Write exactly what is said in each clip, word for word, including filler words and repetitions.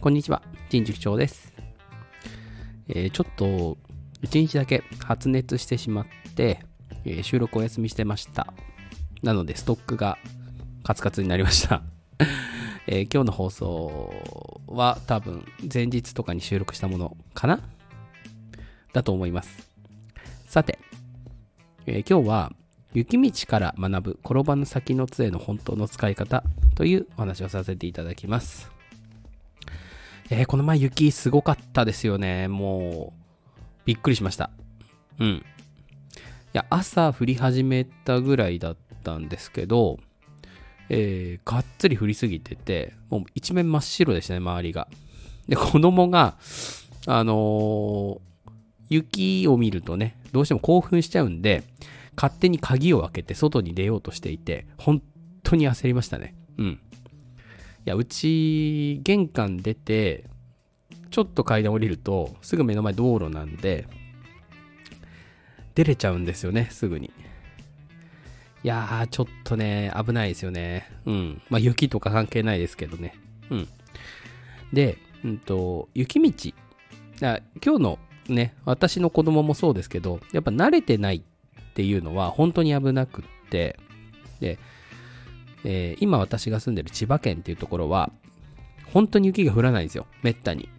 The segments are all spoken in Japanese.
こんにちは、陳塾長です。えー、ちょっと一日だけ発熱してしまって、えー、収録お休みしてました。なのでストックがカツカツになりました、えー、今日の放送は多分前日とかに収録したものかなだと思います。さて、えー、今日は雪道から学ぶ転ばぬ先の杖の本当の使い方というお話をさせていただきます。えー、この前雪すごかったですよね。もうびっくりしました。うん。いや、朝降り始めたぐらいだったんですけど、えー、がっつり降りすぎてて、もう一面真っ白でしたね、周りが。で、子供が、あのー、雪を見るとね、どうしても興奮しちゃうんで、勝手に鍵を開けて外に出ようとしていて、本当に焦りましたね。うん。いや、うち、玄関出て、ちょっと階段降りると、すぐ目の前道路なんで、出れちゃうんですよね、すぐに。いやー、ちょっとね、危ないですよね。うん。まあ、雪とか関係ないですけどね。うん。で、うんと、雪道。今日のね、私の子供もそうですけど、やっぱ慣れてないっていうのは本当に危なくって、で、えー、今私が住んでる千葉県っていうところは本当に雪が降らないんですよ、めったに。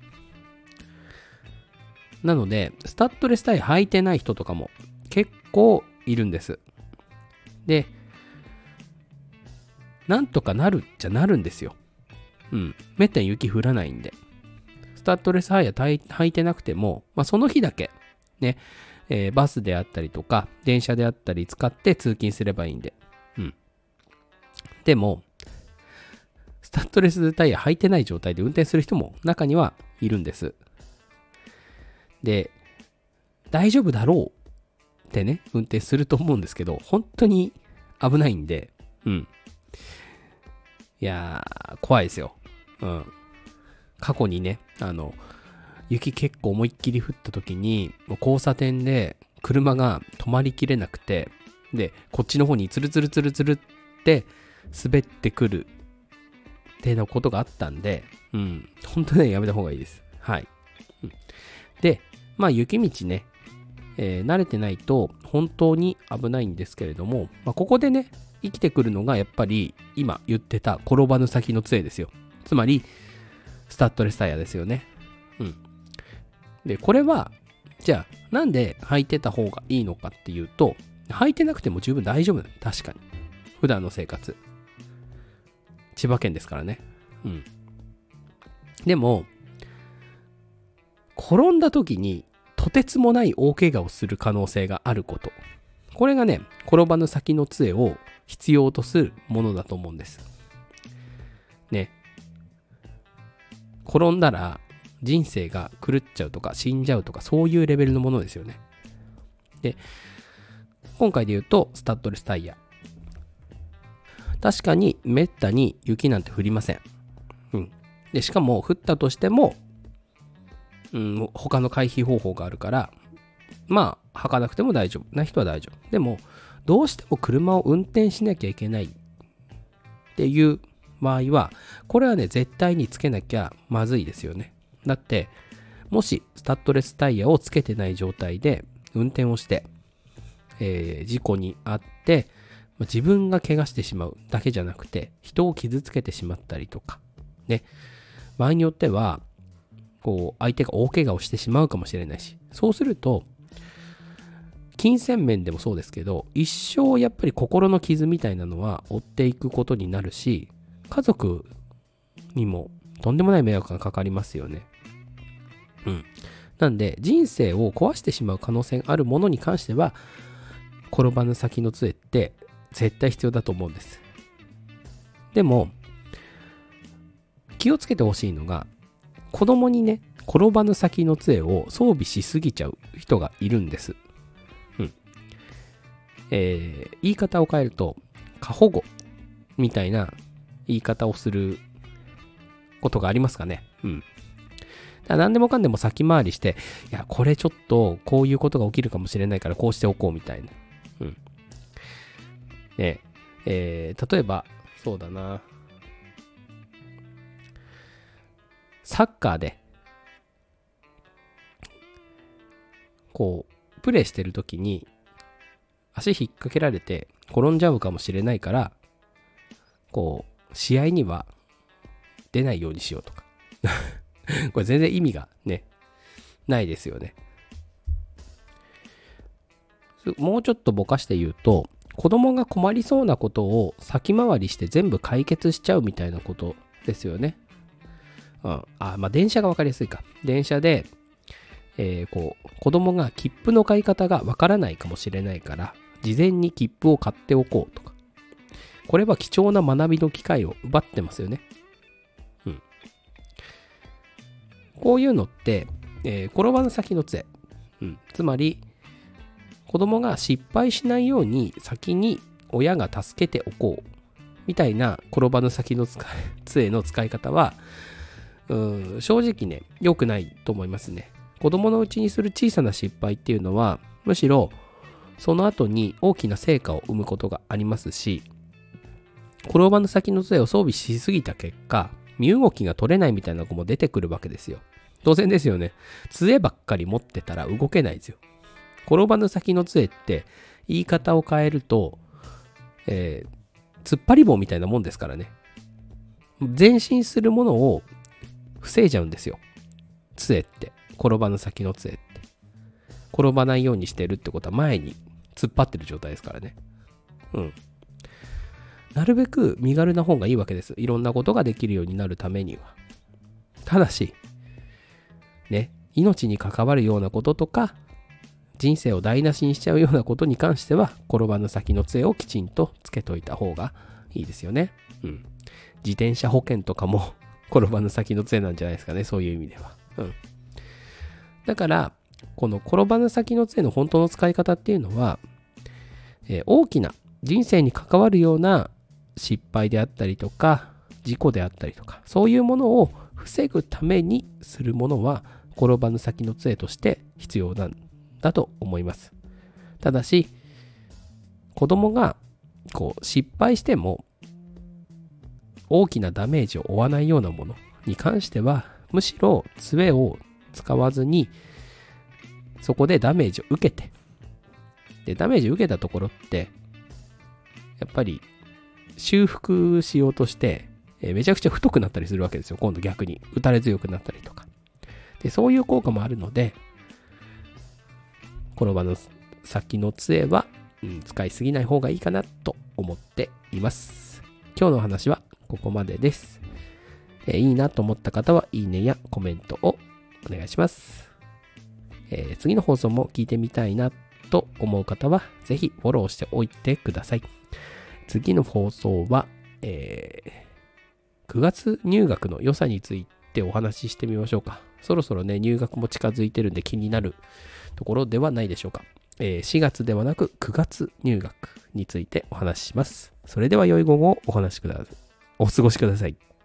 なのでスタッドレスタイヤ履いてない人とかも結構いるんです。で、なんとかなるっちゃなるんですよ。うん、めったに雪降らないんで、スタッドレスタイヤ履いてなくても、まあ、その日だけね、えー、バスであったりとか電車であったり使って通勤すればいいんで。うん。でもスタッドレスタイヤ履いてない状態で運転する人も中にはいるんです。で、大丈夫だろうってね、運転すると思うんですけど、本当に危ないんで、うん。いやー、怖いですよ。うん。過去にね、あの、雪結構思いっきり降った時に、もう交差点で車が止まりきれなくて、で、こっちの方にツルツルツルツルって滑ってくるってなことがあったんで、うん、本当ね、やめた方がいいです。はい。うん、で、まあ雪道ね、えー、慣れてないと本当に危ないんですけれども、まあ、ここでね、生きてくるのがやっぱり今言ってた転ばぬ先の杖ですよ。つまり、スタッドレスタイヤですよね。うん。で、これは、じゃあ、なんで履いてた方がいいのかっていうと、履いてなくても十分大丈夫なの。確かに。普段の生活。千葉県ですからね。うん。でも、転んだ時にとてつもない大怪我をする可能性があること。これがね、転ばぬ先の杖を必要とするものだと思うんです。ね。転んだら人生が狂っちゃうとか死んじゃうとか、そういうレベルのものですよね。で、今回で言うとスタッドレスタイヤ。確かにめったに雪なんて降りません。うん。で、しかも降ったとしても、うん、他の回避方法があるから、まあ、履かなくても大丈夫な人は大丈夫。でも、どうしても車を運転しなきゃいけないっていう場合は、これはね、絶対につけなきゃまずいですよね。だって、もしスタッドレスタイヤをつけてない状態で運転をして、えー、事故に遭って、自分が怪我してしまうだけじゃなくて、人を傷つけてしまったりとか、ね、場合によっては、こう、相手が大怪我をしてしまうかもしれないし、そうすると、金銭面でもそうですけど、一生やっぱり心の傷みたいなのは負っていくことになるし、家族にもとんでもない迷惑がかかりますよね。うん。なんで、人生を壊してしまう可能性があるものに関しては、転ばぬ先の杖って絶対必要だと思うんです。でも、気をつけてほしいのが、子供にね、転ばぬ先の杖を装備しすぎちゃう人がいるんです。うん。えー、言い方を変えると、過保護みたいな言い方をすることがありますかね。うん。だから何でもかんでも先回りして、いや、これちょっとこういうことが起きるかもしれないからこうしておこうみたいな。うん。ねえー、例えば、そうだな。 サッカーでこうプレーしてる時に足引っ掛けられて転んじゃうかもしれないから、こう試合には出ないようにしようとかこれ全然意味がねないですよね。もうちょっとぼかして言うと、子供が困りそうなことを先回りして全部解決しちゃうみたいなことですよね。うん、あ、まあ電車が分かりやすいか。電車で、えー、こう子供が切符の買い方が分からないかもしれないから、事前に切符を買っておこうとか。これは貴重な学びの機会を奪ってますよね。うん。こういうのって、えー、転ばぬ先の杖。うん。つまり、子供が失敗しないように先に親が助けておこうみたいな転ばぬ先の使い杖の使い方は、うーん、正直ね良くないと思いますね。子供のうちにする小さな失敗っていうのはむしろその後に大きな成果を生むことがありますし、転ばぬ先の杖を装備しすぎた結果身動きが取れないみたいな子も出てくるわけですよ。当然ですよね。杖ばっかり持ってたら動けないですよ。転ばぬ先の杖って言い方を変えると、えー、突っ張り棒みたいなもんですからね。前進するものを防いじゃうんですよ。杖って。転ばぬ先の杖って。転ばないようにしてるってことは前に突っ張ってる状態ですからね。うん。なるべく身軽な方がいいわけです。いろんなことができるようになるためには。ただし、ね、命に関わるようなこととか、人生を台無しにしちゃうようなことに関しては転ばぬ先の杖をきちんとつけといた方がいいですよね。うん。自転車保険とかも転ばぬ先の杖なんじゃないですかね。そういう意味では。うん。だからこの転ばぬ先の杖の本当の使い方っていうのは、えー、大きな人生に関わるような失敗であったりとか事故であったりとか、そういうものを防ぐためにするものは転ばぬ先の杖として必要なんだと思います。ただし子供がこう失敗しても大きなダメージを負わないようなものに関しては、むしろ杖を使わずにそこでダメージを受けて、でダメージを受けたところってやっぱり修復しようとしてえめちゃくちゃ太くなったりするわけですよ。今度逆に打たれ強くなったりとかで、そういう効果もあるので、転ばぬ先の杖は、うん、使いすぎない方がいいかなと思っています。今日の話はここまでです。えー、いいなと思った方はいいねやコメントをお願いします。えー、次の放送も聞いてみたいなと思う方はぜひフォローしておいてください。次の放送は、えー、くがつ入学の良さについてお話ししてみましょうか。そろそろね入学も近づいてるんで気になるところではないでしょうか。えー、しがつではなくくがつ入学についてお話しします。それでは良い午後をお話しください。お過ごしください。